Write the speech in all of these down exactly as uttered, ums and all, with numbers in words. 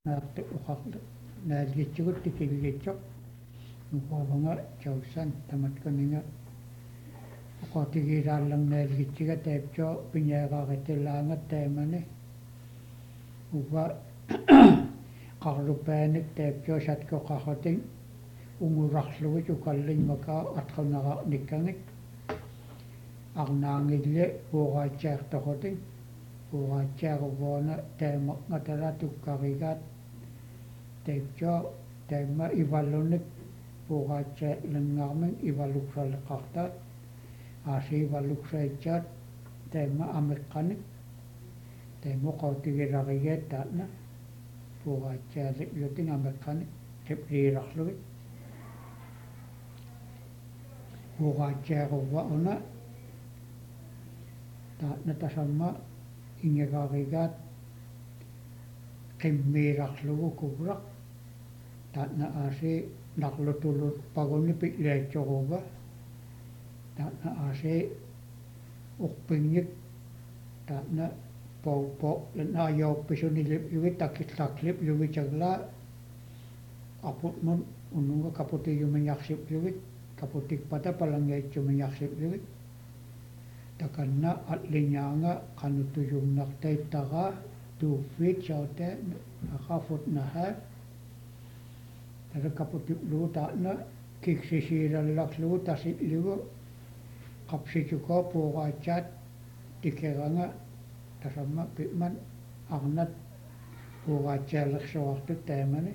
naaqti uqarlu naaligitsigut tikilgiitsoq nuqorunga jausan tamatkuninga uqortigiilaallarnaaligitsiga taipsoo piñaaqaaqitillaanga taimani uva qarlupaanik taipsoo satkoqarrutin ungurarlugit ukallimakaa atqunararnikkangit arnaangille puuraatsaartoqutin puuraatsaaruvvuuna taimaqngatala tukkarigaat taipsoo taimma ivallunik puuraatsaallanngaarmin ivalluksaleqartaat aasi ivalluksaitsaat taimma ameqqanik taimma qautigilarigaat taatna puuraatsaaliqlutin ameqqanik tipliirarlugit puuraatsaaruvvauna taatna tasamma ingekaarigaat qimmiilarlugu kuvraq taatna aasi narlutulut paguni pi'laatsoruva taatna aasi uqpingik taatna paupo naajauppisunilipjugit takitlaqlipjugitaglaa aputmun ununga kaputiyumiñarsiplugit kaputikpata palangaitsumiñarsiplugit takanna atliñaanga qanutuyumnartaittaraa tuuffiit saute aqafut nahaa tara kaputiklugu taatna kiksisiilallarlugu tasitlugu qapsituko puuraatsaat tikeranga tasamma pi'man arnat puuraatsaaleqsuartut taimani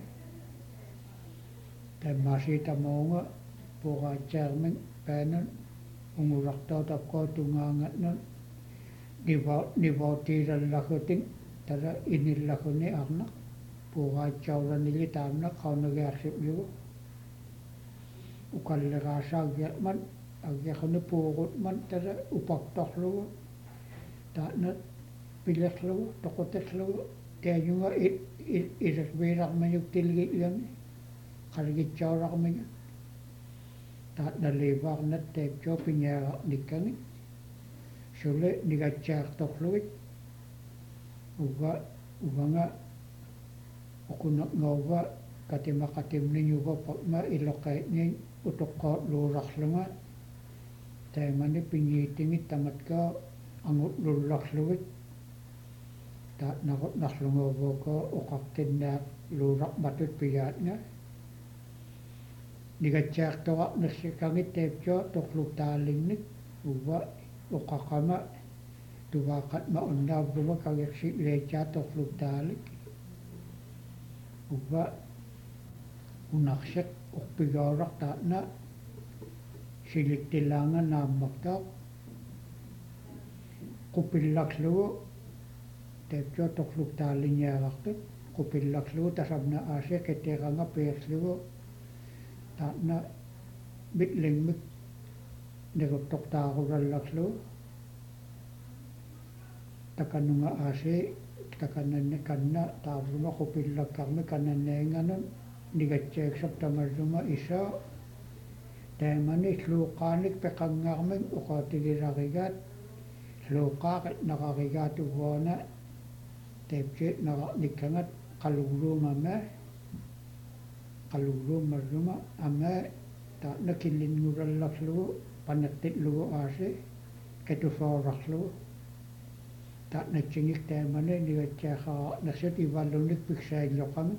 taimmaasiitamuunga puuraatsaarmin paanan ungurartootapkoo tungaangatnun niva nivautiilallagutin tara inillaguni arnaq puuraatsaullanili taamna qaunagiarsiplugu ukalleraasaagiatman agiaquni puurutman tara upaktorlugu taatna pilerlugu toquterlugu taajunga ilerviilarmiñuk tilgi'lami qalgitsaurarmiñu taatna liivaarnat taipsoo piñaaqarnikkani sule nigatsaartorlugit uva uvanga uqunaqngauva katimaqatimniñuga paqma iloqaitniñ utoqqootluurarlunga taimani piñiitingit tamatkaa angutlullarlugit taatnaqutnarlunguuvuuko uqartinnaaq luuraqmatut piyaatnga nigatsaartoraqnersikangit taipsoo torlutaalinnik uva uqaqama tuvaaqatma unnaavruva kagersi'laitsaa torlutaalik uva unarsiq uqpigauraq taatna siliktillaanga naammaktaaq qupillarlugu taipsoo torlutaaliniarartut qupillarlugu tasamna aasi qitiqanga piirlugu taatna mitlingmik niruttortaarullallarlugu takanunga aasi takananne kanna taarluma qupillarkarmi kanannainganun nigatsaaksoq tamalluma isaa taimani luuqaanik peqanngаарmin uqaatigilarigaat luuqaaqit naqarigaat uvvuana taipsiit naqarnikkangat qalugluumama qalugluumarruma ama taatna killinngurallarlugu paneqtitlugu aasi qatufoorarlugu taatnatsingik taimani nigatsaaqaraqnersut ivallunik piksailloqami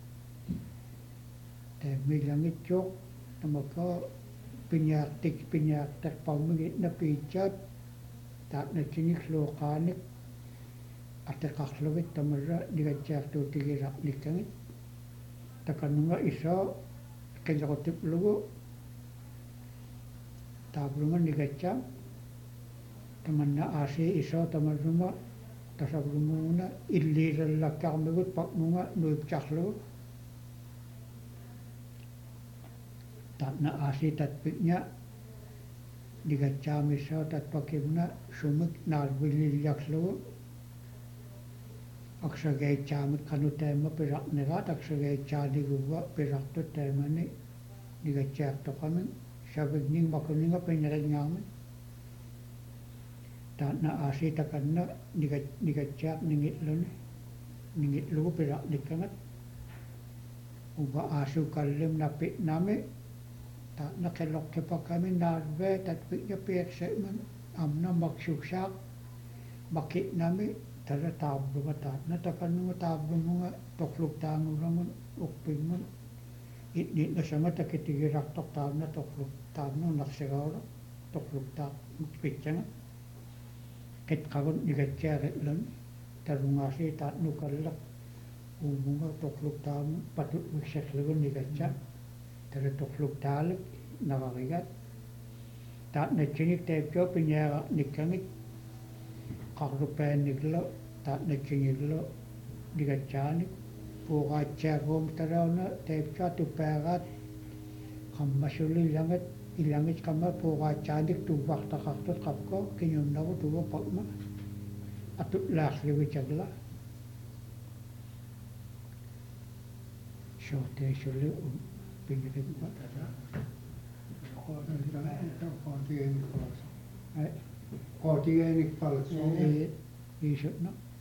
taimmiilangitsuuq tamakkaa piñaaqtik piñaaqterparmigitna piitsaat taatnatsingik luuqaanik ateqarlugit tamarra nigatsaartuutigilaqnikkangit takanunga isaa qillerutiplugu taavruma nigatsaa tamanna aasi isaa tamarruma tasavrumuuna illiirallakkarmigut paqmunga nuipsarlugu taatna aasi tatpikña nigatsaamissaa tatpakimna sumik naalvillillarlugu aksagaitsaamik qanu taimma piraqneraat aksagaitsaaniguva pirartut taimani nigatsaartoqamin savigning makuninga piñerinngaarmin taatna aasitakanna nigatsaaq ningitluni ningitlugu piraqnikkangat uba asu kallim na pi nami ta na kelok ke pa kami narve tat pi ya pek se man amna maksuksak makit nami tara tab bunga tab na takanu tab bunga tokluk tangu ramun ukping man it nit na sanga takitigirak tok tab na tokluk tab no naksegawra tokluk tab pitchanga ket kagun nigatchare lan tarungasi tat nukallak ubunga tokluk tab patut wiksek lagun nigatcha tara tokluk talip nakakigat tat na chinik tepcho pinyara nikangit kakrupen niklo tat na chiniglo nigatchanik puga chagom taraw na tepcha tuperat kammasuli langit ilangit kama puga chadik tubak takaktot kapko kinyum naku tuwa pakma atut lakliwi chagla shote suli pingirin pa Kotigenik palsu. isut na